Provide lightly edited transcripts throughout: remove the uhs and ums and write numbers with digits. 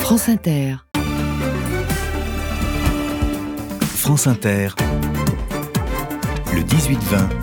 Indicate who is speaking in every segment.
Speaker 1: France Inter.
Speaker 2: France Inter, le 18-20,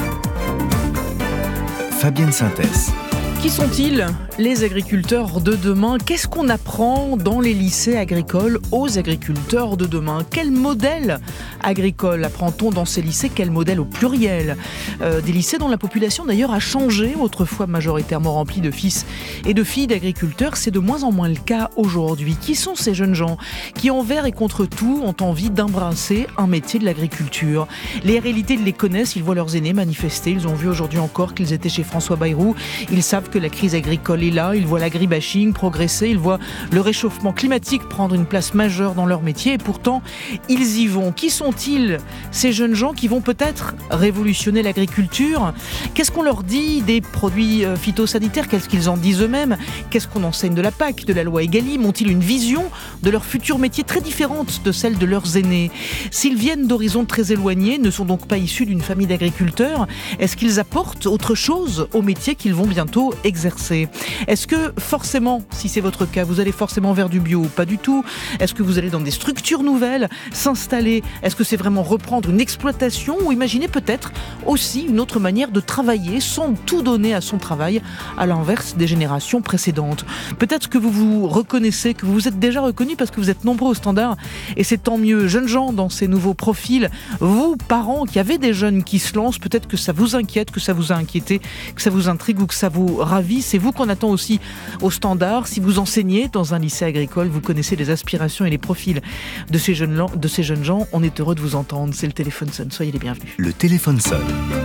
Speaker 2: Fabienne Synthès.
Speaker 3: Qui sont-ils, les agriculteurs de demain ? Qu'est-ce qu'on apprend dans les lycées agricoles aux agriculteurs de demain ? Quel modèle agricole apprend-on dans ces lycées ? Quel modèle au pluriel ? Des lycées dont la population d'ailleurs a changé, autrefois majoritairement remplie de fils et de filles d'agriculteurs. C'est de moins en moins le cas aujourd'hui. Qui sont ces jeunes gens qui, envers et contre tout, ont envie d'embrasser un métier de l'agriculture ? Les réalités, ils les connaissent, ils voient leurs aînés manifester. Ils ont vu aujourd'hui encore qu'ils étaient chez François Bayrou. Ils savent que la crise agricole est là, ils voient l'agribashing progresser, ils voient le réchauffement climatique prendre une place majeure dans leur métier et pourtant ils y vont. Qui sont-ils, ces jeunes gens qui vont peut-être révolutionner l'agriculture ? Qu'est-ce qu'on leur dit des produits phytosanitaires ? Qu'est-ce qu'ils en disent eux-mêmes ? Qu'est-ce qu'on enseigne de la PAC, de la loi Egalim ? Ont-ils une vision de leur futur métier très différente de celle de leurs aînés ? S'ils viennent d'horizons très éloignés, ne sont donc pas issus d'une famille d'agriculteurs, est-ce qu'ils apportent autre chose au métier qu'ils vont bientôt exercer ? Est-ce que forcément, si c'est votre cas, vous allez forcément vers du bio ? Pas du tout. Est-ce que vous allez dans des structures nouvelles s'installer ? Est-ce que c'est vraiment reprendre une exploitation ou imaginer peut-être aussi une autre manière de travailler sans tout donner à son travail, à l'inverse des générations précédentes ? Peut-être que vous vous reconnaissez, que vous vous êtes déjà reconnu parce que vous êtes nombreux au standard et c'est tant mieux. Jeunes gens dans ces nouveaux profils, vous, parents qui avez des jeunes qui se lancent, peut-être que ça vous inquiète, que ça vous a inquiété, que ça vous intrigue ou que ça vous ravit. C'est vous qu'on attend aussi au standard. Si vous enseignez dans un lycée agricole, vous connaissez les aspirations et les profils de ces jeunes gens. On est heureux de vous entendre. C'est le téléphone sonne. Soyez les bienvenus.
Speaker 2: Le téléphone sonne.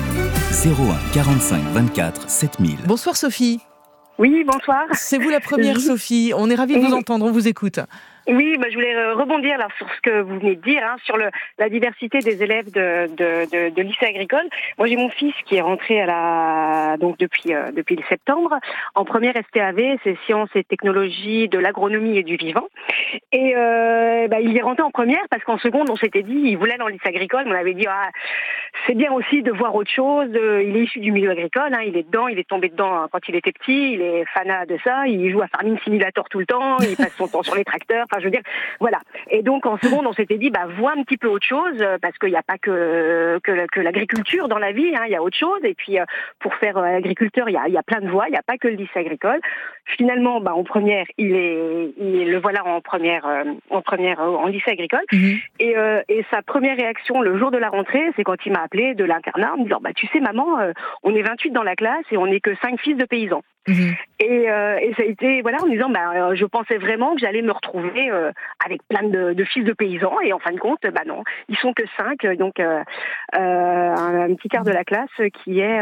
Speaker 2: 01 45 24 7000.
Speaker 3: Bonsoir Sophie.
Speaker 4: Oui, bonsoir.
Speaker 3: C'est vous la première Sophie. On est ravis de vous entendre. On vous écoute.
Speaker 4: Oui, je voulais rebondir là sur ce que vous venez de dire, sur la diversité des élèves de lycée agricole. Moi, j'ai mon fils qui est rentré donc depuis le septembre en première STAV, c'est sciences et technologies de l'agronomie et du vivant. Et il est rentré en première parce qu'en seconde, on s'était dit, il voulait dans le lycée agricole. On avait dit, c'est bien aussi de voir autre chose. Il est issu du milieu agricole, il est dedans, il est tombé dedans quand il était petit, il est fanat de ça. Il joue à Farming Simulator tout le temps, il passe son temps sur les tracteurs. Enfin, je veux dire, voilà. Et donc, en seconde, on s'était dit, vois un petit peu autre chose, parce qu'il n'y a pas que l'agriculture dans la vie, il y a autre chose. Et puis, pour faire agriculteur, il y a plein de voies, il n'y a pas que le lycée agricole. Finalement, en première, le voilà en première, en lycée agricole. Mmh. Et sa première réaction le jour de la rentrée, c'est quand il m'a appelé de l'internat en me disant, tu sais, maman, on est 28 dans la classe et on n'est que 5 fils de paysans. Mmh. Et ça a été, en me disant, je pensais vraiment que j'allais me retrouver avec plein de fils de paysans, et en fin de compte, non, ils sont que 5, donc un petit quart de la classe qui est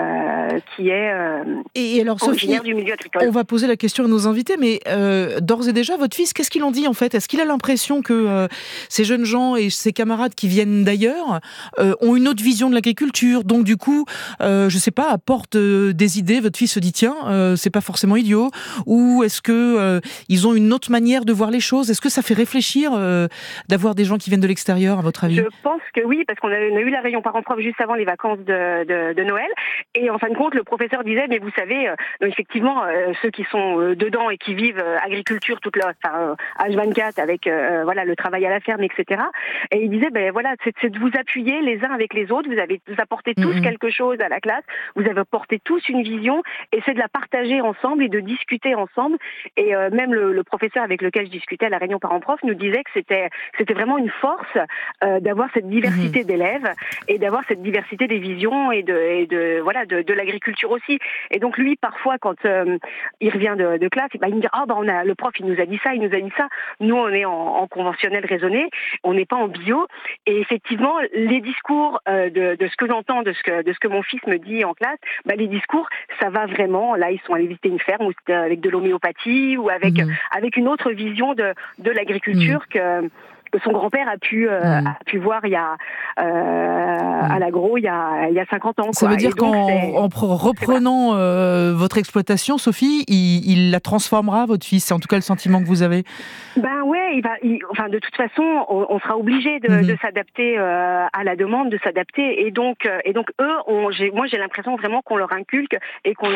Speaker 3: et alors, Sophie,
Speaker 4: du milieu agricole.
Speaker 3: On va poser la question à nos invités, mais d'ores et déjà, votre fils, qu'est-ce qu'il en dit en fait ? Est-ce qu'il a l'impression que ces jeunes gens et ses camarades qui viennent d'ailleurs ont une autre vision de l'agriculture, donc du coup, je sais pas, apportent des idées, votre fils se dit, tiens, c'est pas forcément idiot, ou est-ce que ils ont une autre manière de voir les choses ? Est-ce que ça fait réfléchir d'avoir des gens qui viennent de l'extérieur, à votre avis ?
Speaker 4: Je pense que oui, parce qu'on a eu la réunion parents-prof juste avant les vacances de Noël, et en fin de compte, le professeur disait, mais vous savez, effectivement, ceux qui sont dedans et qui vivent agriculture toute leur H24 avec le travail à la ferme, etc. Et il disait, c'est de vous appuyer les uns avec les autres. Vous apportez tous quelque chose à la classe. Vous avez apporté tous une vision, et c'est de la partager ensemble et de discuter ensemble. Et même le professeur avec lequel je discutais à la réunion parents-prof nous disait que c'était vraiment une force d'avoir cette diversité d'élèves et d'avoir cette diversité des visions et de l'agriculture aussi. Et donc lui, parfois, quand il revient de classe, il me dit, le prof il nous a dit ça, il nous a dit ça. Nous, on est en conventionnel raisonné, on n'est pas en bio. Et effectivement, les discours de ce que j'entends, de ce que mon fils me dit en classe, les discours, ça va vraiment. Là, ils sont allés visiter une ferme avec de l'homéopathie ou avec une autre vision de l'agriculture son grand-père a pu voir il y a à l'agro il y a 50 ans.
Speaker 3: Ça veut dire qu'en reprenant votre exploitation, Sophie, il la transformera, votre fils. C'est en tout cas le sentiment que vous avez.
Speaker 4: Ben ouais, de toute façon, on sera obligé de s'adapter à la demande, de s'adapter, et donc eux, moi j'ai l'impression vraiment qu'on leur inculque et qu'on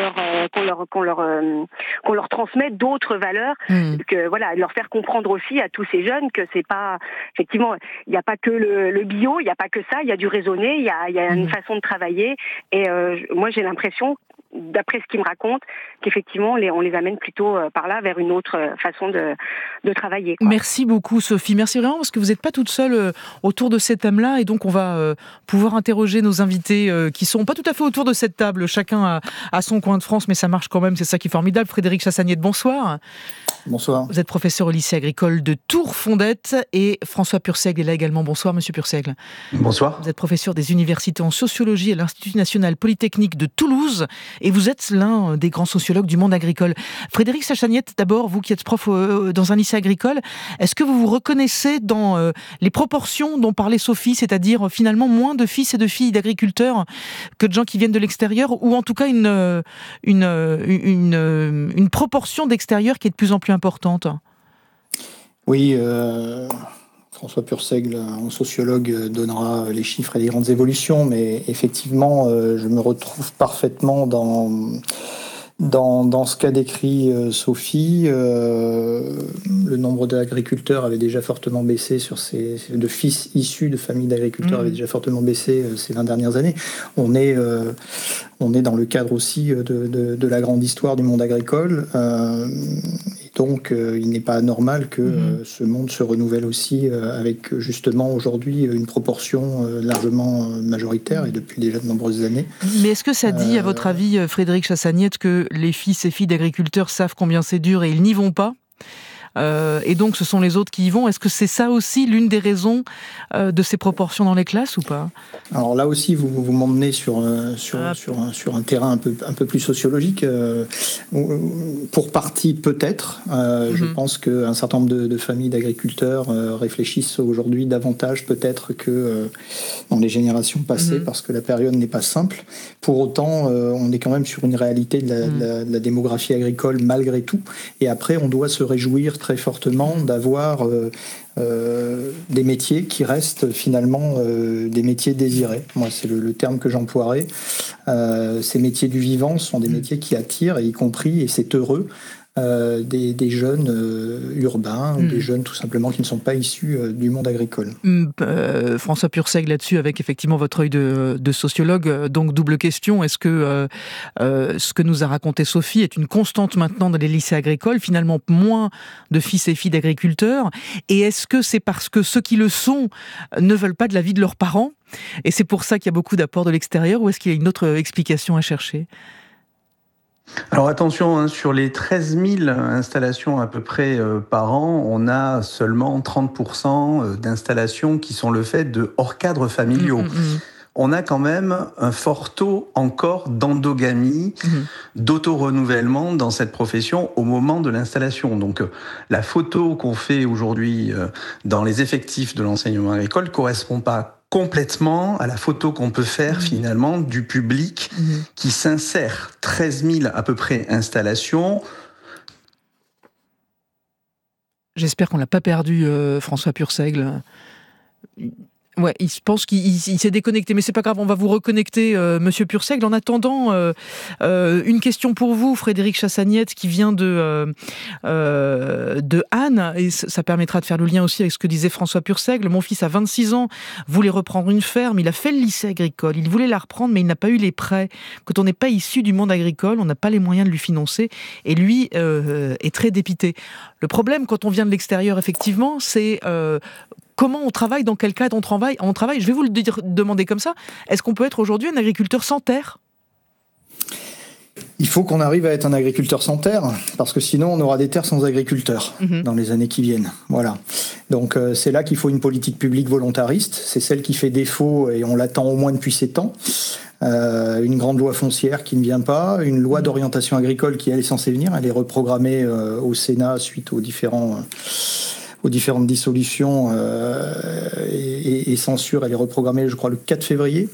Speaker 4: leur transmet d'autres valeurs, que voilà, de leur faire comprendre aussi à tous ces jeunes que c'est pas, effectivement, il n'y a pas que le bio, il n'y a pas que ça, il y a du raisonné, il y a une façon de travailler, et moi j'ai l'impression, d'après ce qu'ils me racontent, qu'effectivement on les amène plutôt par là vers une autre façon de travailler, quoi.
Speaker 3: Merci beaucoup Sophie, merci vraiment, parce que vous n'êtes pas toute seule autour de ces thèmes-là, et donc on va pouvoir interroger nos invités qui sont pas tout à fait autour de cette table, chacun à son coin de France, mais ça marche quand même, c'est ça qui est formidable. Frédéric Chassagnette, bonsoir.
Speaker 1: Bonsoir.
Speaker 3: Vous êtes professeur au lycée agricole de Tours-Fondette, et François Purseigle est là également. Bonsoir Monsieur Purseigle.
Speaker 1: Bonsoir.
Speaker 3: Vous êtes professeur des universités en sociologie à l'Institut national polytechnique de Toulouse, et vous êtes l'un des grands sociologues du monde agricole. Frédéric Chassagnette, d'abord, vous qui êtes prof dans un lycée agricole, est-ce que vous vous reconnaissez dans les proportions dont parlait Sophie, c'est-à-dire finalement moins de fils et de filles d'agriculteurs que de gens qui viennent de l'extérieur, ou en tout cas une proportion d'extérieur qui est de plus en plus importante?
Speaker 1: Oui, François Purseigle, en sociologue, donnera les chiffres et les grandes évolutions, mais effectivement, je me retrouve parfaitement dans ce qu'a décrit Sophie. Le nombre d'agriculteurs avait déjà fortement baissé de fils issus de familles d'agriculteurs avait déjà fortement baissé ces 20 dernières années. On est dans le cadre aussi de la grande histoire du monde agricole. Donc, il n'est pas anormal que ce monde se renouvelle aussi avec justement aujourd'hui une proportion largement majoritaire et depuis déjà de nombreuses années.
Speaker 3: Mais est-ce que ça dit, à votre avis, Frédéric Chassagnette, que les fils et filles d'agriculteurs savent combien c'est dur et ils n'y vont pas ? Et donc ce sont les autres qui y vont. Est-ce que c'est ça aussi l'une des raisons de ces proportions dans les classes ou pas ?
Speaker 1: Alors là aussi, vous m'emmenez sur un terrain un peu plus sociologique. Pour partie, peut-être. Je pense qu'un certain nombre de familles d'agriculteurs réfléchissent aujourd'hui davantage peut-être que dans les générations passées, parce que la période n'est pas simple. Pour autant, on est quand même sur une réalité de la démographie agricole malgré tout. Et après, on doit se réjouir très fortement d'avoir des métiers qui restent finalement des métiers désirés. Moi, c'est le terme que j'emploierais. Ces métiers du vivant sont des métiers qui attirent, y compris, et c'est heureux, des jeunes urbains, ou des jeunes tout simplement qui ne sont pas issus du monde agricole.
Speaker 3: François Purseigle là-dessus, avec effectivement votre œil de sociologue, donc double question, est-ce que ce que nous a raconté Sophie est une constante maintenant dans les lycées agricoles, finalement moins de fils et filles d'agriculteurs, et est-ce que c'est parce que ceux qui le sont ne veulent pas de la vie de leurs parents, et c'est pour ça qu'il y a beaucoup d'apports de l'extérieur, ou est-ce qu'il y a une autre explication à chercher ?
Speaker 5: Alors attention, sur les 13 000 installations à peu près par an, on a seulement 30% d'installations qui sont le fait de hors-cadres familiaux. On a quand même un fort taux encore d'endogamie, d'auto-renouvellement dans cette profession au moment de l'installation. Donc la photo qu'on fait aujourd'hui dans les effectifs de l'enseignement agricole ne correspond pas complètement à la photo qu'on peut faire finalement du public qui s'insère. 13 000 à peu près installations.
Speaker 3: J'espère qu'on l'a pas perdu, François Purseigle. Ouais, il pense qu'il s'est déconnecté, mais c'est pas grave, on va vous reconnecter, Monsieur Purseigle. En attendant, une question pour vous, Frédéric Chassagnette, qui vient de Anne, et ça permettra de faire le lien aussi avec ce que disait François Purseigle. Mon fils a 26 ans, voulait reprendre une ferme, il a fait le lycée agricole, il voulait la reprendre, mais il n'a pas eu les prêts. Quand on n'est pas issu du monde agricole, on n'a pas les moyens de lui financer, et lui est très dépité. Le problème, quand on vient de l'extérieur, effectivement, c'est comment on travaille, dans quel cadre on travaille. Je vais vous le demander comme ça. Est-ce qu'on peut être aujourd'hui un agriculteur sans terre ?
Speaker 1: Il faut qu'on arrive à être un agriculteur sans terre, parce que sinon on aura des terres sans agriculteurs dans les années qui viennent. Voilà. Donc c'est là qu'il faut une politique publique volontariste. C'est celle qui fait défaut, et on l'attend au moins depuis 7 ans. Une grande loi foncière qui ne vient pas, une loi d'orientation agricole qui elle est censée venir. Elle est reprogrammée au Sénat suite aux différents aux différentes dissolutions et censure. Elle est reprogrammée, je crois, le 4 février.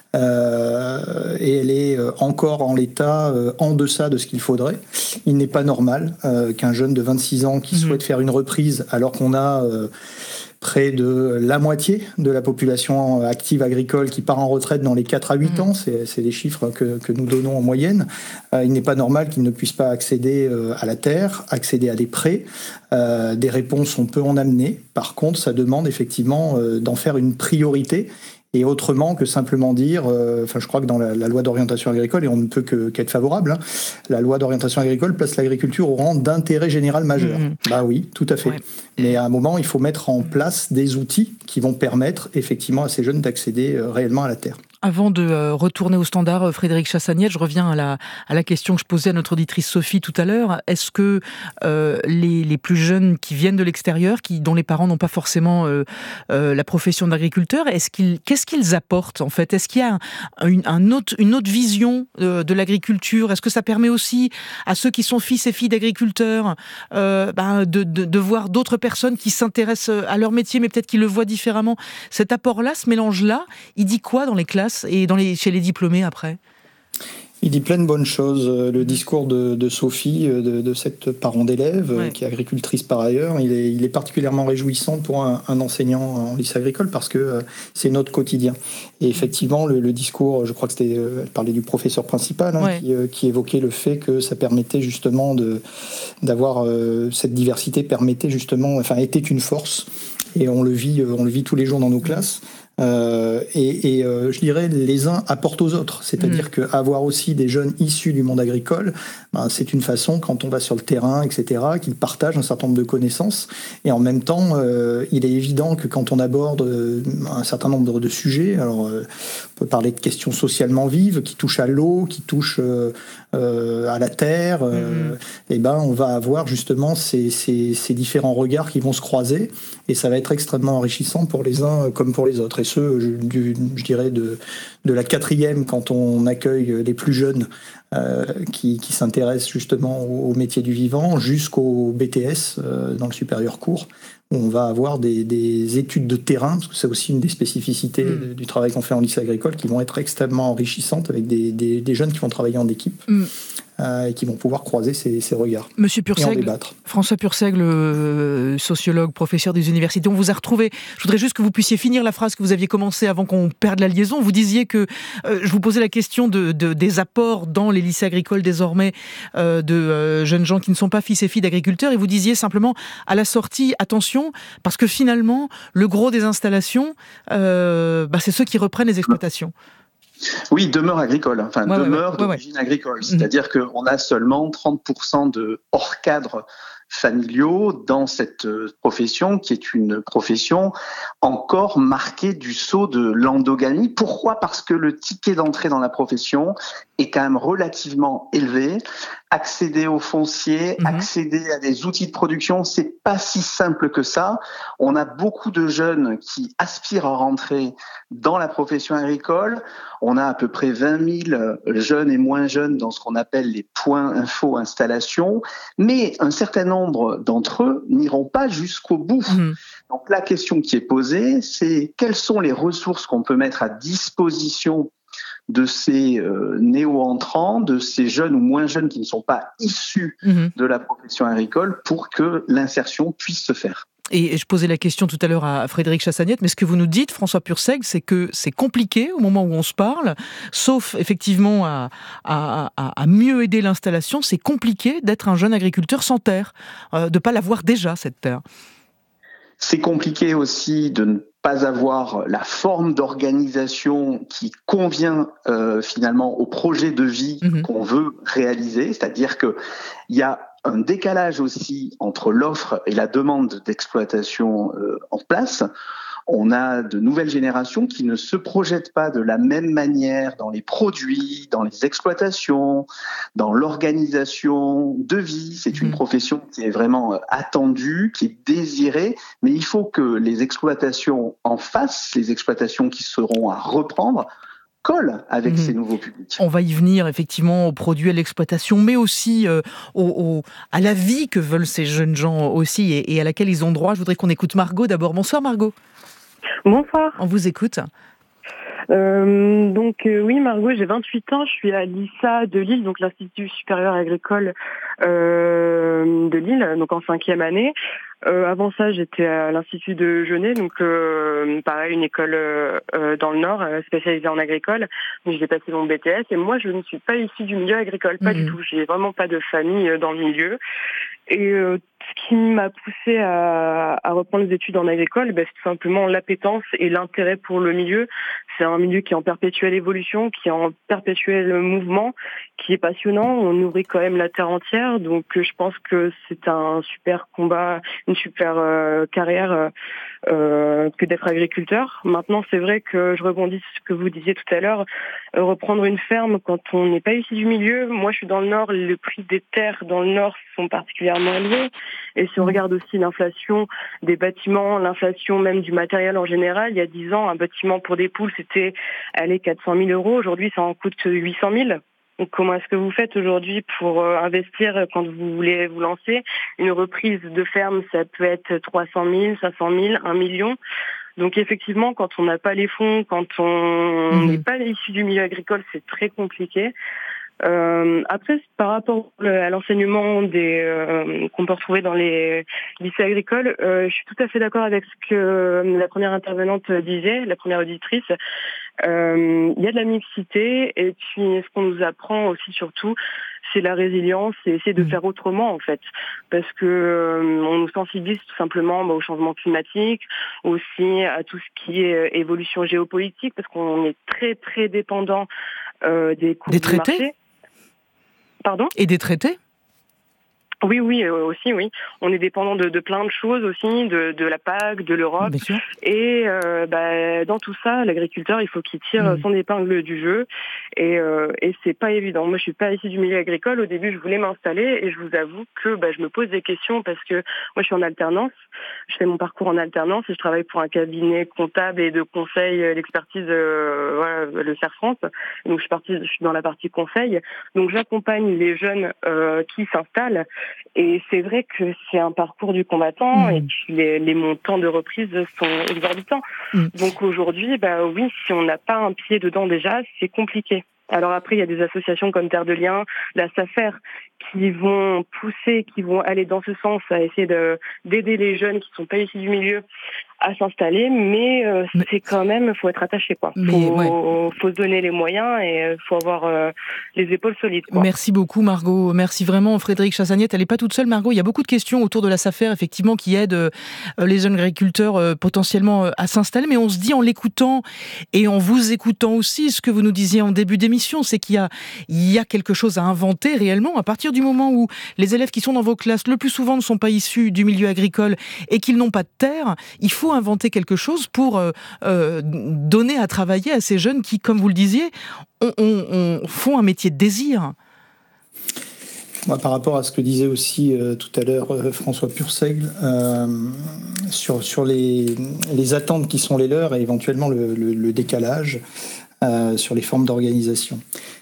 Speaker 1: Et elle est encore en l'état en deçà de ce qu'il faudrait. Il n'est pas normal qu'un jeune de 26 ans qui souhaite faire une reprise alors qu'on a près de la moitié de la population active agricole qui part en retraite dans les 4 à 8 ans, c'est les chiffres que nous donnons en moyenne. Il n'est pas normal qu'ils ne puissent pas accéder à la terre, accéder à des prêts. Des réponses, on peut en amener. Par contre, ça demande effectivement d'en faire une priorité. Et autrement que simplement dire, je crois que dans la loi d'orientation agricole, et on ne peut qu'être favorable, la loi d'orientation agricole place l'agriculture au rang d'intérêt général majeur. Bah oui, tout à fait. Ouais. Mais à un moment, il faut mettre en place des outils qui vont permettre effectivement à ces jeunes d'accéder réellement à la terre.
Speaker 3: Avant de retourner au standard, Frédéric Chassagnette, je reviens à la question que je posais à notre auditrice Sophie tout à l'heure. Est-ce que les plus jeunes qui viennent de l'extérieur, dont les parents n'ont pas forcément la profession d'agriculteur, qu'est-ce qu'ils apportent en fait ? Est-ce qu'il y a une autre vision de l'agriculture ? Est-ce que ça permet aussi à ceux qui sont fils et filles d'agriculteurs de voir d'autres personnes qui s'intéressent à leur métier, mais peut-être qu'ils le voient différemment ? Cet apport-là, ce mélange-là, il dit quoi dans les classes et chez les diplômés après ?
Speaker 1: Il dit plein de bonnes choses. Le discours de Sophie, de cette parent d'élève, qui est agricultrice par ailleurs, il est particulièrement réjouissant pour un enseignant en lycée agricole parce que c'est notre quotidien. Et effectivement, le discours, je crois que elle parlait du professeur principal, qui évoquait le fait que ça permettait justement d'avoir cette diversité, était une force. Et on le vit tous les jours dans nos classes. Je dirais les uns apportent aux autres, c'est-à-dire qu'avoir aussi des jeunes issus du monde agricole, c'est une façon, quand on va sur le terrain, etc., qu'ils partagent un certain nombre de connaissances, et en même temps il est évident que quand on aborde un certain nombre de sujets, alors on peut parler de questions socialement vives qui touchent à l'eau, qui touchent à la terre, on va avoir justement ces différents regards qui vont se croiser, et ça va être extrêmement enrichissant pour les uns comme pour les autres. Et je dirais de la 4e, quand on accueille les plus jeunes qui s'intéressent justement au métier du vivant, jusqu'au BTS dans le supérieur court, où on va avoir des études de terrain, parce que c'est aussi une des spécificités du travail qu'on fait en lycée agricole, qui vont être extrêmement enrichissantes avec des jeunes qui vont travailler en équipe. Et qui vont pouvoir croiser ces regards.
Speaker 3: Monsieur Purseigle, François Purseigle, sociologue, professeur des universités, on vous a retrouvé. Je voudrais juste que vous puissiez finir la phrase que vous aviez commencée avant qu'on perde la liaison. Vous disiez que, je vous posais la question des apports dans les lycées agricoles désormais de jeunes gens qui ne sont pas fils et filles d'agriculteurs, et vous disiez simplement à la sortie, attention, parce que finalement, le gros des installations, c'est ceux qui reprennent les exploitations.
Speaker 5: Oui, demeure agricole, d'origine agricole. C'est-à-dire qu'on a seulement 30% de hors-cadre familiaux dans cette profession qui est une profession encore marquée du sceau de l'endogamie. Pourquoi ? Parce que le ticket d'entrée dans la profession est quand même relativement élevé. Accéder au foncier, accéder à des outils de production, c'est pas si simple que ça. On a beaucoup de jeunes qui aspirent à rentrer dans la profession agricole. On a à peu près 20 000 jeunes et moins jeunes dans ce qu'on appelle les points info installation, mais un certain nombre d'entre eux n'iront pas jusqu'au bout. Donc la question qui est posée, c'est quelles sont les ressources qu'on peut mettre à disposition de ces néo-entrants, de ces jeunes ou moins jeunes qui ne sont pas issus de la profession agricole pour que l'insertion puisse se faire.
Speaker 3: Et je posais la question tout à l'heure à Frédéric Chassagnette, mais ce que vous nous dites, François Purseigle, c'est que c'est compliqué au moment où on se parle, sauf effectivement à mieux aider l'installation, c'est compliqué d'être un jeune agriculteur sans terre, de ne pas l'avoir déjà, cette terre.
Speaker 5: C'est compliqué aussi de ne pas avoir la forme d'organisation qui convient finalement au projet de vie qu'on veut réaliser, c'est-à-dire qu'il y a un décalage aussi entre l'offre et la demande d'exploitation en place. On a de nouvelles générations qui ne se projettent pas de la même manière dans les produits, dans les exploitations, dans l'organisation de vie. C'est une profession qui est vraiment attendue, qui est désirée, mais il faut que les exploitations en face, les exploitations qui seront à reprendre, colle avec ces nouveaux publics.
Speaker 3: On va y venir effectivement aux produits, à l'exploitation, mais aussi à la vie que veulent ces jeunes gens aussi et à laquelle ils ont droit. Je voudrais qu'on écoute Margot d'abord. Bonsoir Margot.
Speaker 4: Bonsoir.
Speaker 3: On vous écoute.
Speaker 4: Oui, Margot, j'ai 28 ans, je suis à l'ISA de Lille, donc l'Institut supérieur agricole de Lille, donc en 5e année. Avant ça, j'étais à l'Institut de Genève, donc pareil, une école dans le Nord, spécialisée en agricole. Donc j'ai passé mon BTS et moi, je ne suis pas issue du milieu agricole, pas du tout. J'ai vraiment pas de famille dans le milieu. Et ce qui m'a poussée à reprendre les études en agricole, c'est tout simplement l'appétence et l'intérêt pour le milieu. C'est un milieu qui est en perpétuelle évolution, qui est en perpétuel mouvement, qui est passionnant. On nourrit quand même la terre entière, donc je pense que c'est un super combat, une super carrière que d'être agriculteur. Maintenant, c'est vrai que je rebondis sur ce que vous disiez tout à l'heure, reprendre une ferme quand on n'est pas ici du milieu. Moi, je suis dans le Nord, le prix des terres dans le Nord sont particulièrement élevés. Et si on regarde aussi l'inflation des bâtiments, l'inflation même du matériel en général, il y a 10 ans, un bâtiment pour des poules, c'était 400 000 €. Aujourd'hui, ça en coûte 800 000. Donc, comment est-ce que vous faites aujourd'hui pour investir quand vous voulez vous lancer? Une reprise de ferme, ça peut être 300 000, 500 000, 1 million. Donc effectivement, quand on n'a pas les fonds, quand on n'est pas issu du milieu agricole, c'est très compliqué. Après, par rapport à l'enseignement qu'on peut retrouver dans les lycées agricoles, je suis tout à fait d'accord avec ce que la première intervenante disait, la première auditrice. Il y a de la mixité et puis ce qu'on nous apprend aussi surtout, c'est la résilience et essayer de faire autrement en fait, parce que on nous sensibilise tout simplement au changement climatique, aussi à tout ce qui est évolution géopolitique, parce qu'on est très très dépendant des cours du marché. Pardon ?
Speaker 3: Et des traités ?
Speaker 4: Oui, aussi, oui. On est dépendant de plein de choses aussi, de la PAC, de l'Europe. Et dans tout ça, l'agriculteur, il faut qu'il tire son épingle du jeu. Et c'est pas évident. Moi, je suis pas issue du milieu agricole. Au début, je voulais m'installer et je vous avoue que je me pose des questions parce que moi, je suis en alternance. Je fais mon parcours en alternance et je travaille pour un cabinet comptable et de conseil, l'expertise, le CERF France. Donc, je suis dans la partie conseil. Donc, j'accompagne les jeunes qui s'installent. Et c'est vrai que c'est un parcours du combattant et que les montants de reprise sont exorbitants. Donc aujourd'hui, oui, si on n'a pas un pied dedans déjà, c'est compliqué. Alors après, il y a des associations comme Terre de Liens, la SAFER, qui vont pousser, qui vont aller dans ce sens, à essayer d'aider les jeunes qui ne sont pas issus du milieu à s'installer, mais c'est quand même, faut être attaché, quoi. Faut se donner les moyens et faut avoir les épaules solides, quoi.
Speaker 3: Merci beaucoup, Margot. Merci vraiment, Frédérique Chassagnette. Elle n'est pas toute seule, Margot. Il y a beaucoup de questions autour de la SAFER, effectivement, qui aident les jeunes agriculteurs potentiellement à s'installer. Mais on se dit, en l'écoutant et en vous écoutant aussi, ce que vous nous disiez en début d'émission, c'est qu'il y a quelque chose à inventer réellement. À partir du moment où les élèves qui sont dans vos classes, le plus souvent, ne sont pas issus du milieu agricole et qu'ils n'ont pas de terre, il faut inventer quelque chose pour donner à travailler à ces jeunes qui, comme vous le disiez, font un métier de désir.
Speaker 1: Moi, par rapport à ce que disait aussi tout à l'heure François Purseigle, sur les attentes qui sont les leurs et éventuellement le décalage sur les formes d'organisation.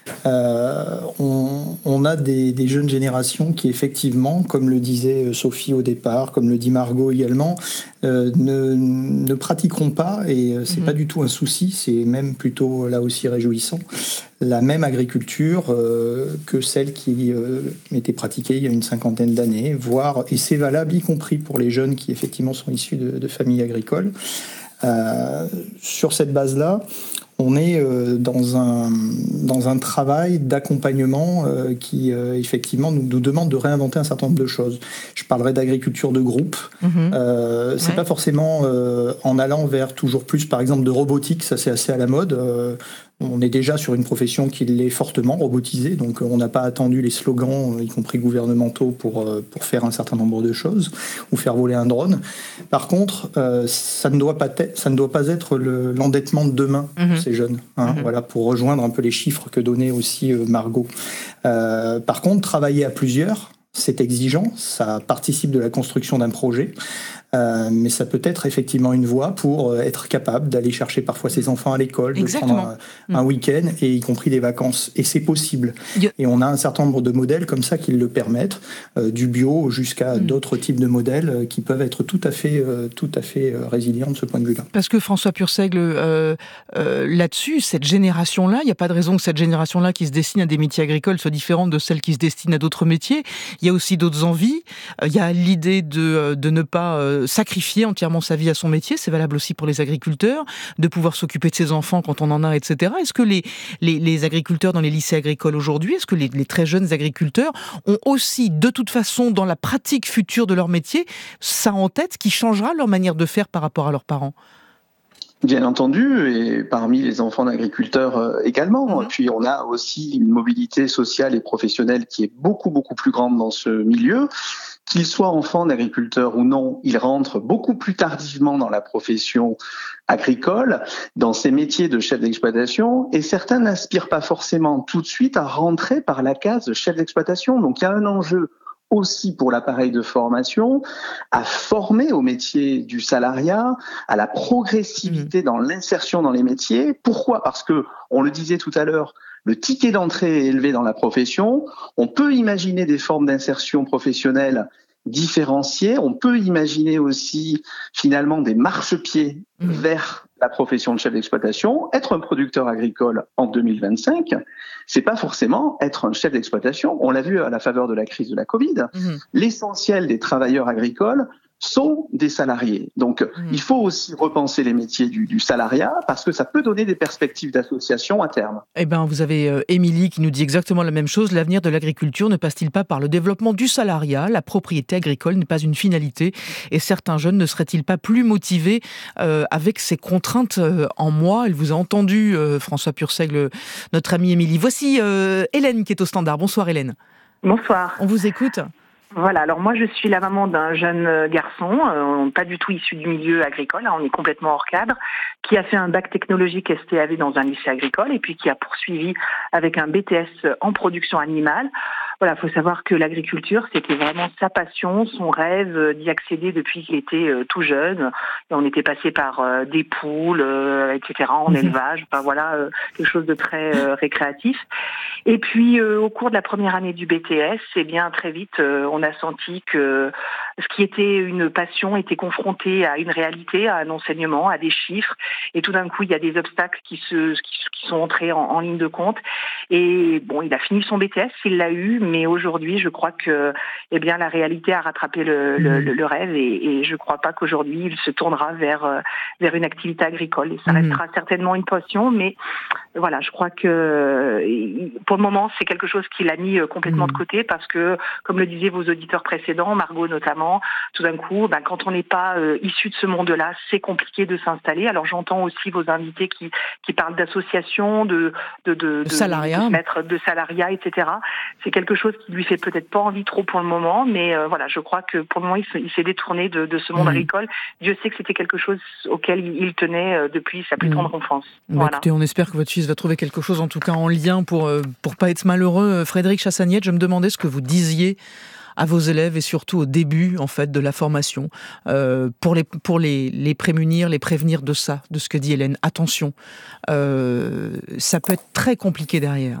Speaker 1: On a des jeunes générations qui, effectivement, comme le disait Sophie au départ, comme le dit Margot également, ne pratiqueront pas, et c'est pas du tout un souci, c'est même plutôt là aussi réjouissant, la même agriculture que celle qui était pratiquée il y a une 50aine d'années, voire, et c'est valable y compris pour les jeunes qui effectivement sont issus de familles agricoles. Sur cette base-là, on est dans un travail d'accompagnement qui effectivement nous demande de réinventer un certain nombre de choses. Je parlerai d'agriculture de groupe. C'est pas forcément en allant vers toujours plus, par exemple, de robotique, ça c'est assez à la mode. On est déjà sur une profession qui l'est fortement robotisée, donc on n'a pas attendu les slogans, y compris gouvernementaux, pour faire un certain nombre de choses, ou faire voler un drone. Par contre, ça ne doit pas être l'endettement de demain pour ces jeunes. Voilà, pour rejoindre un peu les chiffres que donnait aussi Margot. Par contre, travailler à plusieurs, c'est exigeant, ça participe de la construction d'un projet. mais ça peut être effectivement une voie pour être capable d'aller chercher parfois ses enfants à l'école, de prendre un week-end, et y compris des vacances. Et c'est possible. Et on a un certain nombre de modèles comme ça qui le permettent, du bio jusqu'à d'autres types de modèles qui peuvent être tout à fait résilients de ce point de vue-là.
Speaker 3: Parce que François Purseigle, là-dessus, cette génération-là, il n'y a pas de raison que cette génération-là qui se destine à des métiers agricoles soit différente de celle qui se destine à d'autres métiers. Il y a aussi d'autres envies. Il y a l'idée de ne pas sacrifier entièrement sa vie à son métier. C'est valable aussi pour les agriculteurs, de pouvoir s'occuper de ses enfants quand on en a, etc. Est-ce que les agriculteurs dans les lycées agricoles aujourd'hui, est-ce que les très jeunes agriculteurs ont aussi, de toute façon, dans la pratique future de leur métier, ça en tête, qui changera leur manière de faire par rapport à leurs parents ?
Speaker 5: Bien entendu, et parmi les enfants d'agriculteurs également. Puis on a aussi une mobilité sociale et professionnelle qui est beaucoup, beaucoup plus grande dans ce milieu. Qu'ils soient enfants d'agriculteurs ou non, ils rentrent beaucoup plus tardivement dans la profession agricole, dans ces métiers de chef d'exploitation, et certains n'aspirent pas forcément tout de suite à rentrer par la case de chef d'exploitation. Donc il y a un enjeu aussi pour l'appareil de formation, à former au métier du salariat, à la progressivité dans l'insertion dans les métiers. Pourquoi ? Parce que, on le disait tout à l'heure, le ticket d'entrée est élevé dans la profession. On peut imaginer des formes d'insertion professionnelle différenciées. On peut imaginer aussi, finalement, des marchepieds vers la profession de chef d'exploitation. Être un producteur agricole en 2025, c'est pas forcément être un chef d'exploitation. On l'a vu à la faveur de la crise de la Covid. L'essentiel des travailleurs agricoles sont des salariés. Donc, il faut aussi repenser les métiers du salariat parce que ça peut donner des perspectives d'association à terme.
Speaker 3: Eh bien, vous avez Émilie qui nous dit exactement la même chose. L'avenir de l'agriculture ne passe-t-il pas par le développement du salariat ? La propriété agricole n'est pas une finalité. Et certains jeunes ne seraient-ils pas plus motivés avec ces contraintes en moi ? Elle vous a entendu, François Purseigle, notre amie Émilie. Voici Hélène qui est au standard. Bonsoir Hélène.
Speaker 6: Bonsoir.
Speaker 3: On vous écoute.
Speaker 6: Voilà, alors moi je suis la maman d'un jeune garçon, pas du tout issu du milieu agricole, on est complètement hors cadre, qui a fait un bac technologique STAV dans un lycée agricole et puis qui a poursuivi avec un BTS en production animale. Voilà, faut savoir que l'agriculture, c'était vraiment sa passion, son rêve d'y accéder depuis qu'il était tout jeune. Et on était passé par des poules, etc., en élevage, enfin voilà, quelque chose de très récréatif. Et puis au cours de la première année du BTS, eh bien très vite, on a senti que ce qui était une passion était confronté à une réalité, à un enseignement, à des chiffres. Et tout d'un coup, il y a des obstacles qui sont entrés en ligne de compte. Et bon, il a fini son BTS, il l'a eu, mais aujourd'hui, je crois que, eh bien, la réalité a rattrapé le rêve, et je crois pas qu'aujourd'hui il se tournera vers une activité agricole. Et ça restera certainement une passion, mais voilà, je crois que pour le moment, c'est quelque chose qu'il a mis complètement de côté parce que, comme le disaient vos auditeurs précédents, Margot notamment, tout d'un coup, quand on n'est pas issu de ce monde-là, c'est compliqué de s'installer. Alors j'entends aussi vos invités qui parlent d'associations, de
Speaker 3: salariat,
Speaker 6: de salariat, etc. C'est quelque chose qui lui fait peut-être pas envie trop pour le moment, mais voilà, je crois que pour le moment, il s'est détourné de ce monde agricole. Dieu sait que c'était quelque chose auquel il tenait depuis sa plus tendre enfance. Voilà.
Speaker 3: Écoutez, on espère que votre fils va trouver quelque chose, en tout cas en lien, pour pas être malheureux. Frédéric Chassagnette, je me demandais ce que vous disiez à vos élèves et surtout au début en fait de la formation pour les prémunir, les prévenir de ça, de ce que dit Hélène. Attention, ça peut être très compliqué derrière.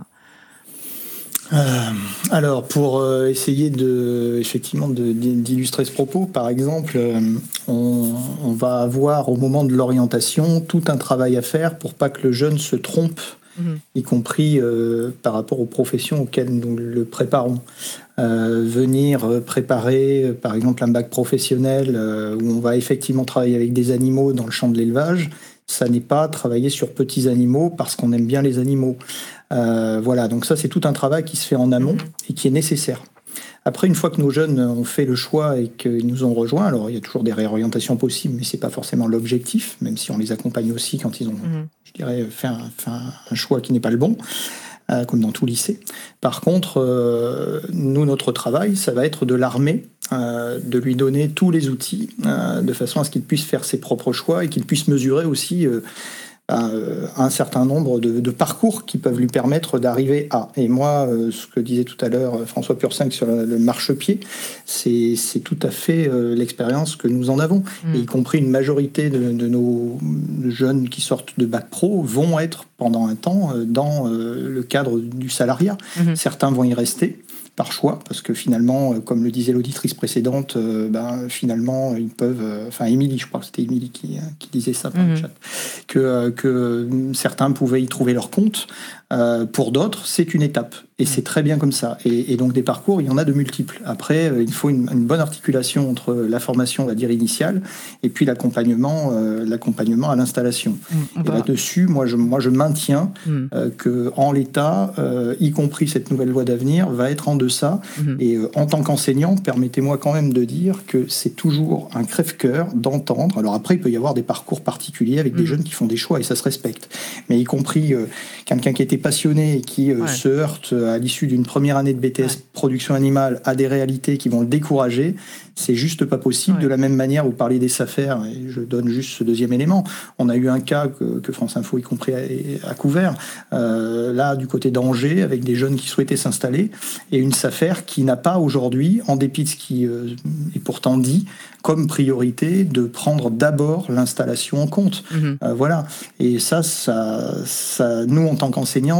Speaker 1: Alors, pour essayer d'illustrer ce propos, par exemple, on va avoir au moment de l'orientation tout un travail à faire pour pas que le jeune se trompe, y compris par rapport aux professions auxquelles nous le préparons. Venir préparer, par exemple, un bac professionnel où on va effectivement travailler avec des animaux dans le champ de l'élevage, ça n'est pas travailler sur petits animaux parce qu'on aime bien les animaux. Voilà, donc ça c'est tout un travail qui se fait en amont et qui est nécessaire. Après, une fois que nos jeunes ont fait le choix et qu'ils nous ont rejoints, alors il y a toujours des réorientations possibles, mais c'est pas forcément l'objectif, même si on les accompagne aussi quand ils ont, je dirais, fait un choix qui n'est pas le bon, comme dans tout lycée. Par contre, nous, notre travail, ça va être de l'armer, de lui donner tous les outils, de façon à ce qu'il puisse faire ses propres choix et qu'il puisse mesurer aussi un certain nombre de parcours qui peuvent lui permettre d'arriver à. Et moi, ce que disait tout à l'heure François Purcinq sur le marchepied, c'est tout à fait l'expérience que nous en avons. Et y compris une majorité de nos jeunes qui sortent de bac pro vont être pendant un temps dans le cadre du salariat. Certains vont y rester par choix, parce que finalement, comme le disait l'auditrice précédente, finalement, ils peuvent... Émilie, je crois que c'était Émilie qui disait ça par le chat, que certains pouvaient y trouver leur compte. Pour d'autres, c'est une étape. Et c'est très bien comme ça. Et donc, des parcours, il y en a de multiples. Après, il faut une bonne articulation entre la formation, on va dire, initiale, et puis l'accompagnement à l'installation. Et là-dessus, moi, je maintiens qu'en l'état, y compris cette nouvelle loi d'avenir, va être en deçà. Et en tant qu'enseignant, permettez-moi quand même de dire que c'est toujours un crève-cœur d'entendre. Alors après, il peut y avoir des parcours particuliers avec des jeunes qui font des choix, et ça se respecte. Mais y compris quelqu'un qui était passionné et qui se heurte à l'issue d'une première année de BTS production animale à des réalités qui vont le décourager, c'est juste pas possible. De la même manière, vous parlez des SAFER, et je donne juste ce deuxième élément. On a eu un cas que France Info y compris a couvert, là du côté d'Angers, avec des jeunes qui souhaitaient s'installer, et une SAFER qui n'a pas aujourd'hui, en dépit de ce qui est pourtant dit, comme priorité de prendre d'abord l'installation en compte. Voilà. Et ça, nous, en tant qu'enseignants,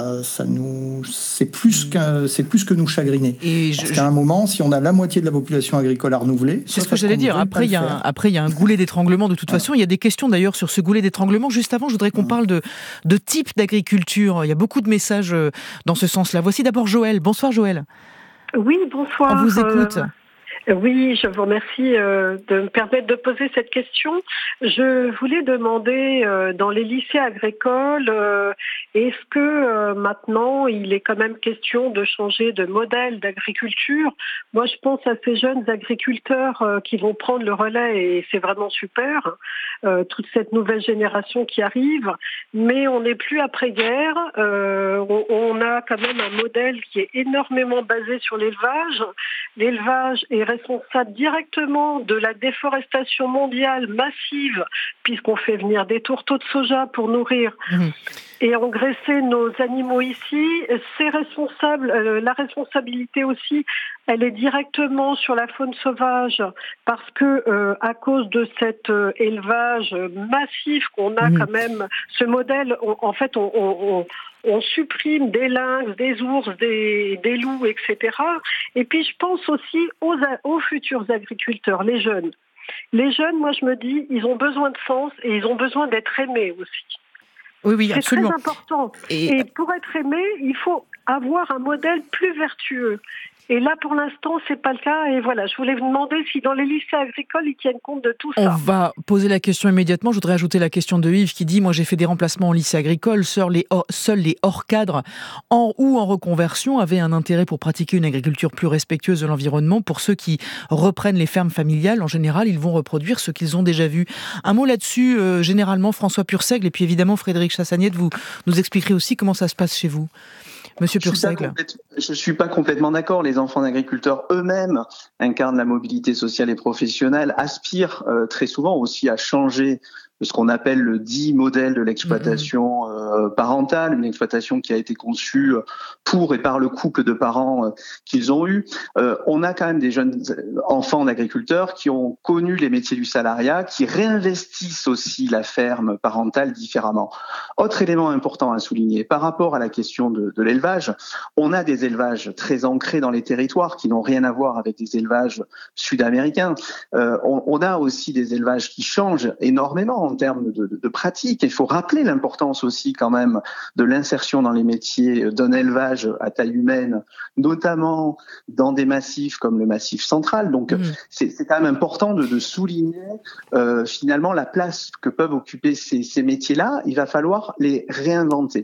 Speaker 1: c'est plus que nous chagriner. Parce qu'à un moment, si on a la moitié de la population agricole à renouveler...
Speaker 3: C'est ce que j'allais dire. Après, il y a un goulet d'étranglement de toute façon. Il y a des questions d'ailleurs sur ce goulet d'étranglement. Juste avant, je voudrais qu'on parle de type d'agriculture. Il y a beaucoup de messages dans ce sens-là. Voici d'abord Joël. Bonsoir Joël.
Speaker 7: Oui, bonsoir.
Speaker 3: On vous écoute.
Speaker 7: Oui, je vous remercie de me permettre de poser cette question. Je voulais demander, dans les lycées agricoles, est-ce que maintenant il est quand même question de changer de modèle d'agriculture ? Moi, je pense à ces jeunes agriculteurs qui vont prendre le relais et c'est vraiment super, toute cette nouvelle génération qui arrive, mais on n'est plus après-guerre. On a quand même un modèle qui est énormément basé sur l'élevage. L'élevage est responsable directement de la déforestation mondiale massive, puisqu'on fait venir des tourteaux de soja pour nourrir et engraisser nos animaux ici. C'est responsable, la responsabilité aussi, elle est directement sur la faune sauvage, parce que à cause de cet élevage massif qu'on a quand même, ce modèle, on supprime des lynx, des ours, des loups, etc. Et puis je pense aussi aux futurs agriculteurs, les jeunes. Les jeunes, moi je me dis, ils ont besoin de sens et ils ont besoin d'être aimés aussi.
Speaker 3: Oui,
Speaker 7: c'est
Speaker 3: absolument.
Speaker 7: Très important. Et pour être aimé, il faut avoir un modèle plus vertueux. Et là, pour l'instant, c'est pas le cas. Et voilà, je voulais vous demander si dans les lycées agricoles, ils tiennent compte de tout ça.
Speaker 3: On va poser la question immédiatement. Je voudrais ajouter la question de Yves qui dit « Moi, j'ai fait des remplacements en lycée agricole. Seuls les hors-cadres ou en reconversion avaient un intérêt pour pratiquer une agriculture plus respectueuse de l'environnement. Pour ceux qui reprennent les fermes familiales, en général, ils vont reproduire ce qu'ils ont déjà vu. » Un mot là-dessus, généralement, François Purseigle, et puis évidemment, Frédéric Chassagnette, vous nous expliquerez aussi comment ça se passe chez vous. Monsieur Purseigle.
Speaker 5: Je suis pas complètement d'accord. Les enfants d'agriculteurs eux-mêmes incarnent la mobilité sociale et professionnelle, aspirent très souvent aussi à changer ce qu'on appelle le dit modèle de l'exploitation parentale, une exploitation qui a été conçue pour et par le couple de parents qu'ils ont eu. On a quand même des jeunes enfants d'agriculteurs qui ont connu les métiers du salariat, qui réinvestissent aussi la ferme parentale différemment. Autre élément important à souligner, par rapport à la question de l'élevage, on a des élevages très ancrés dans les territoires qui n'ont rien à voir avec des élevages sud-américains. On a aussi des élevages qui changent énormément en termes de pratique. Il faut rappeler l'importance aussi quand même de l'insertion dans les métiers d'un élevage à taille humaine, notamment dans des massifs comme le Massif central. Donc c'est quand même important de souligner finalement la place que peuvent occuper ces métiers-là. Il va falloir les réinventer.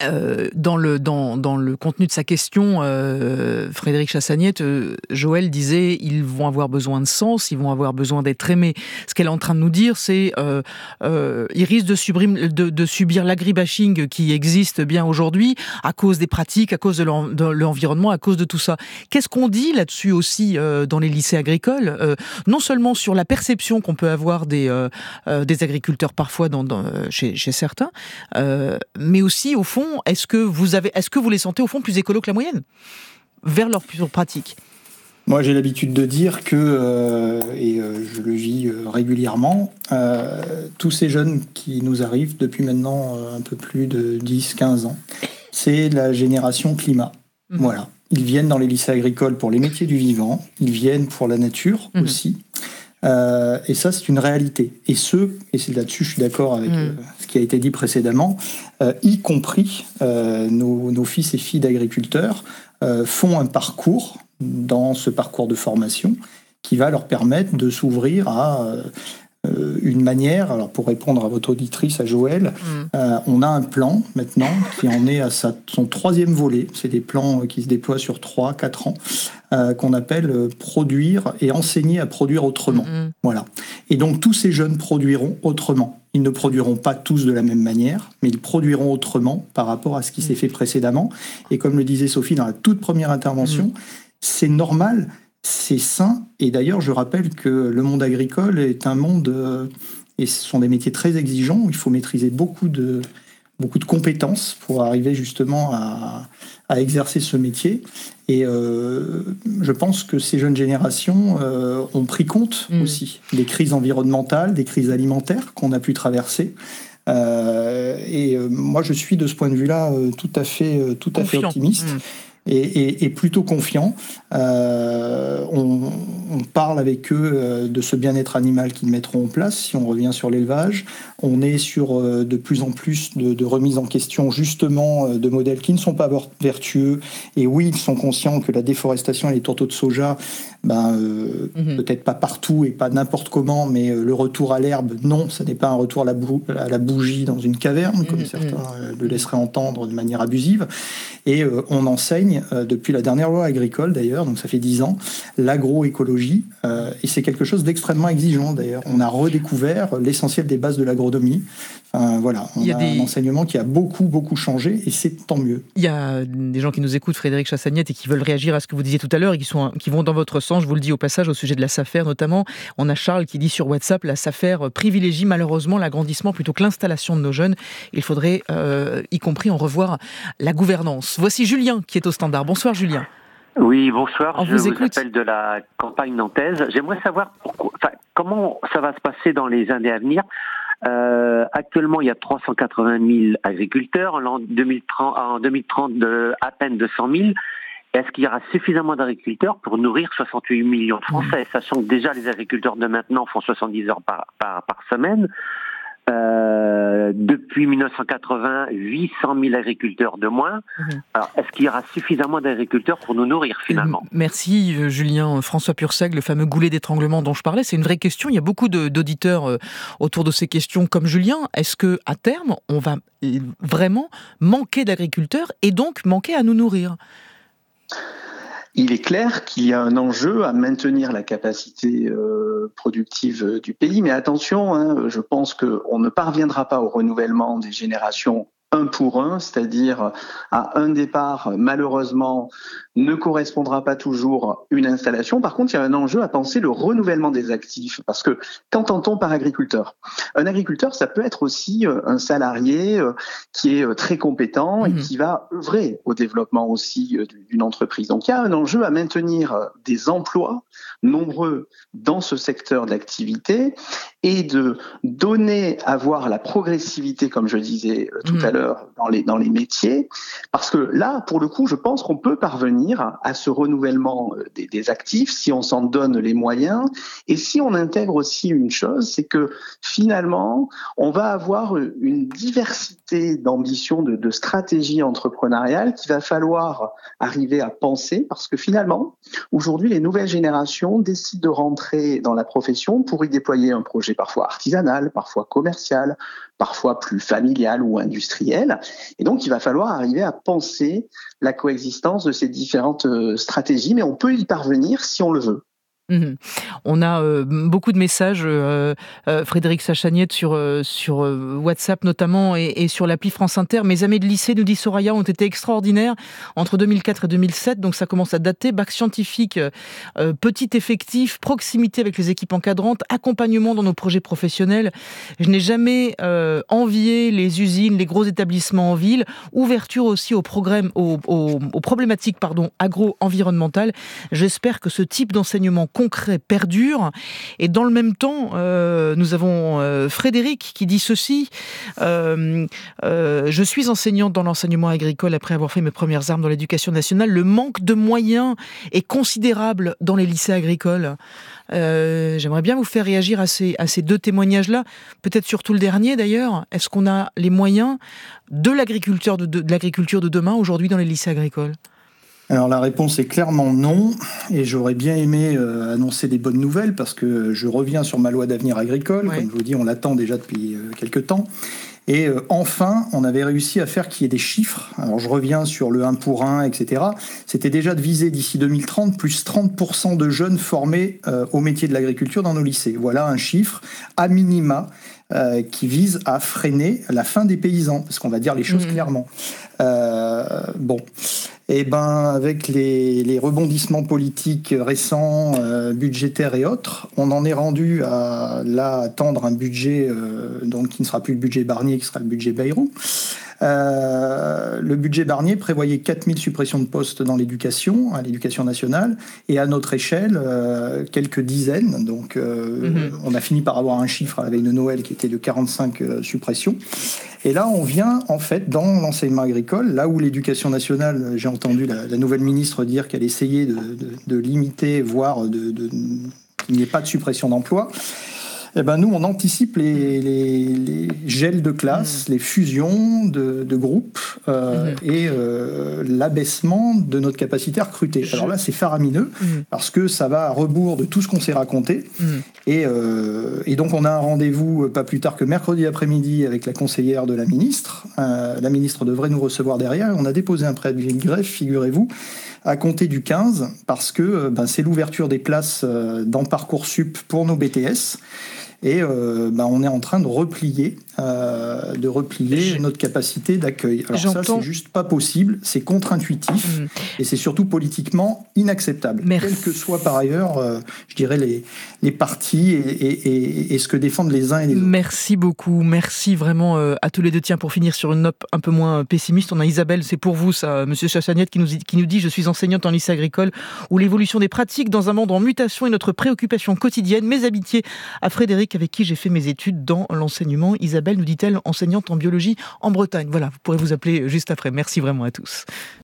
Speaker 3: Dans le contenu de sa question, Frédéric Chassagnette, Joël disait ils vont avoir besoin de sens, ils vont avoir besoin d'être aimés. Ce qu'elle est en train de nous dire, c'est ils risquent de subir l'agribashing qui existe bien aujourd'hui à cause des pratiques, à cause de l'environnement, à cause de tout ça. Qu'est-ce qu'on dit là-dessus aussi dans les lycées agricoles, non seulement sur la perception qu'on peut avoir des agriculteurs parfois chez certains, mais aussi au fond, est-ce que vous les sentez au fond plus écolos que la moyenne vers leur pratique?
Speaker 1: Moi, j'ai l'habitude de dire que, je le vis régulièrement, tous ces jeunes qui nous arrivent depuis maintenant un peu plus de 10-15 ans, c'est la génération climat. Voilà. Ils viennent dans les lycées agricoles pour les métiers du vivant, ils viennent pour la nature aussi. Et ça, c'est une réalité. Et c'est là-dessus, je suis d'accord avec ce qui a été dit précédemment, y compris nos fils et filles d'agriculteurs font un parcours dans ce parcours de formation qui va leur permettre de s'ouvrir à une manière. Alors, pour répondre à votre auditrice, à Joël, on a un plan maintenant qui en est à son 3e volet. C'est des plans qui se déploient sur 3-4 ans. Qu'on appelle produire et enseigner à produire autrement. Voilà. Et donc tous ces jeunes produiront autrement. Ils ne produiront pas tous de la même manière, mais ils produiront autrement par rapport à ce qui s'est fait précédemment. Et comme le disait Sophie dans la toute première intervention, c'est normal, c'est sain. Et d'ailleurs, je rappelle que le monde agricole est un monde, et ce sont des métiers très exigeants, où il faut maîtriser beaucoup de compétences pour arriver justement à exercer ce métier. Et je pense que ces jeunes générations ont pris compte aussi des crises environnementales, des crises alimentaires qu'on a pu traverser. Moi, je suis de ce point de vue-là tout à fait optimiste. Et plutôt confiant. On parle avec eux de ce bien-être animal qu'ils mettront en place, si on revient sur l'élevage. On est sur de plus en plus de remise en question, justement, de modèles qui ne sont pas vertueux. Et oui, ils sont conscients que la déforestation et les tourteaux de soja, peut-être pas partout et pas n'importe comment, mais le retour à l'herbe, non, ça n'est pas un retour à la bougie dans une caverne, comme certains le laisseraient entendre de manière abusive. Et on enseigne, depuis la dernière loi agricole d'ailleurs, donc ça fait 10 ans, l'agroécologie, et c'est quelque chose d'extrêmement exigeant d'ailleurs. On a redécouvert l'essentiel des bases de l'agronomie. Voilà, on a un enseignement qui a beaucoup changé, et c'est tant mieux.
Speaker 3: Il y a des gens qui nous écoutent, Frédéric Chassagnette, et qui veulent réagir à ce que vous disiez tout à l'heure, et qui vont dans votre sens, je vous le dis au passage, au sujet de la SAFER notamment. On a Charles qui dit sur WhatsApp, la SAFER privilégie malheureusement l'agrandissement plutôt que l'installation de nos jeunes. Il faudrait, y compris, en revoir la gouvernance. Voici Julien qui est au standard. Bonsoir Julien.
Speaker 8: Oui, bonsoir. Je vous
Speaker 3: écoute.
Speaker 8: appelle de la campagne nantaise. J'aimerais savoir comment ça va se passer dans les années à venir. Actuellement, il y a 380 000 agriculteurs. En 2030, à peine 200 000. Est-ce qu'il y aura suffisamment d'agriculteurs pour nourrir 68 millions de Français, sachant que déjà les agriculteurs de maintenant font 70 heures par semaine. Depuis 1980, 800 000 agriculteurs de moins. Alors, est-ce qu'il y aura suffisamment d'agriculteurs pour nous nourrir finalement ?
Speaker 3: Merci Julien. François Purseg, le fameux goulet d'étranglement dont je parlais, c'est une vraie question. Il y a beaucoup d'auditeurs autour de ces questions comme Julien. Est-ce qu'à terme, on va vraiment manquer d'agriculteurs et donc manquer à nous nourrir ?
Speaker 5: Il est clair qu'il y a un enjeu à maintenir la capacité productive du pays, mais attention, je pense qu'on ne parviendra pas au renouvellement des générations un pour un, c'est-à-dire à un départ, malheureusement, ne correspondra pas toujours une installation. Par contre, il y a un enjeu à penser le renouvellement des actifs, parce que qu'entend-on par agriculteur ? Un agriculteur, ça peut être aussi un salarié qui est très compétent et qui va œuvrer au développement aussi d'une entreprise. Donc, il y a un enjeu à maintenir des emplois nombreux dans ce secteur d'activité et de donner à voir la progressivité, comme je disais tout à l'heure, dans les métiers, parce que là, pour le coup, je pense qu'on peut parvenir à ce renouvellement des actifs si on s'en donne les moyens et si on intègre aussi une chose, c'est que finalement, on va avoir une diversité d'ambitions, de stratégies entrepreneuriales qu'il va falloir arriver à penser, parce que finalement, aujourd'hui, les nouvelles générations décident de rentrer dans la profession pour y déployer un projet parfois artisanal, parfois commercial, parfois plus familial ou industriel.
Speaker 9: industrielle. Et donc, il va falloir arriver à penser la coexistence de ces différentes stratégies, mais on peut y parvenir si on le veut.
Speaker 3: On a beaucoup de messages, Frédéric Sachagnette, sur WhatsApp notamment et sur l'appli France Inter. Mes amis de lycée, nous dit Soraya, ont été extraordinaires entre 2004 et 2007, donc ça commence à dater. Bac scientifique, petit effectif, proximité avec les équipes encadrantes, accompagnement dans nos projets professionnels. Je n'ai jamais envié les usines, les gros établissements en ville. Ouverture aussi aux problématiques agro-environnementales. J'espère que ce type d'enseignement concret perdure. Et dans le même temps, nous avons Frédéric qui dit ceci. Je suis enseignante dans l'enseignement agricole après avoir fait mes premières armes dans l'éducation nationale. Le manque de moyens est considérable dans les lycées agricoles. J'aimerais bien vous faire réagir à ces deux témoignages-là, peut-être surtout le dernier d'ailleurs. Est-ce qu'on a les moyens de l'agriculture de demain aujourd'hui dans les lycées agricoles ?
Speaker 1: Alors la réponse est clairement non, et j'aurais bien aimé annoncer des bonnes nouvelles parce que je reviens sur ma loi d'avenir agricole, Comme je vous dis, on l'attend déjà depuis quelques temps. Et enfin, on avait réussi à faire qu'il y ait des chiffres. Alors je reviens sur le 1 pour 1, etc. C'était déjà de viser d'ici 2030 plus 30% de jeunes formés au métier de l'agriculture dans nos lycées. Voilà un chiffre à minima qui vise à freiner la fin des paysans, parce qu'on va dire les choses clairement. Et avec les rebondissements politiques récents, budgétaires et autres, on en est rendu à attendre un budget qui ne sera plus le budget Barnier, qui sera le budget Bayrou. Le budget Barnier prévoyait 4000 suppressions de postes dans l'éducation, à l'éducation nationale, et à notre échelle, quelques dizaines. Donc, on a fini par avoir un chiffre à la veille de Noël qui était de 45 suppressions. Et là, on vient, en fait, dans l'enseignement agricole, là où l'éducation nationale, j'ai entendu la nouvelle ministre dire qu'elle essayait de limiter, voire qu'il n'y ait pas de suppression d'emplois. Nous, on anticipe les gels de classe, les fusions de groupes et l'abaissement de notre capacité à recruter. Alors là, c'est faramineux parce que ça va à rebours de tout ce qu'on s'est raconté. Et donc, on a un rendez-vous pas plus tard que mercredi après-midi avec la conseillère de la ministre. La ministre devrait nous recevoir derrière. On a déposé un préavis de grève, figurez-vous, à compter du 15, parce que c'est l'ouverture des places dans Parcoursup pour nos BTS. Et on est en train de replier notre capacité d'accueil. Alors ça, c'est juste pas possible, c'est contre-intuitif et c'est surtout politiquement inacceptable. Quels que soient par ailleurs, je dirais, les partis et ce que défendent les uns et les autres.
Speaker 3: Merci beaucoup, merci vraiment à tous les deux. Tiens, pour finir sur une note un peu moins pessimiste, on a Isabelle, c'est pour vous ça, Monsieur Chachagnette, qui nous dit « Je suis enseignante en lycée agricole où l'évolution des pratiques dans un monde en mutation est notre préoccupation quotidienne. Mes amitiés à Frédéric, avec qui j'ai fait mes études dans l'enseignement. » Isabelle, nous dit-elle, enseignante en biologie en Bretagne. Voilà, vous pourrez vous appeler juste après. Merci vraiment à tous.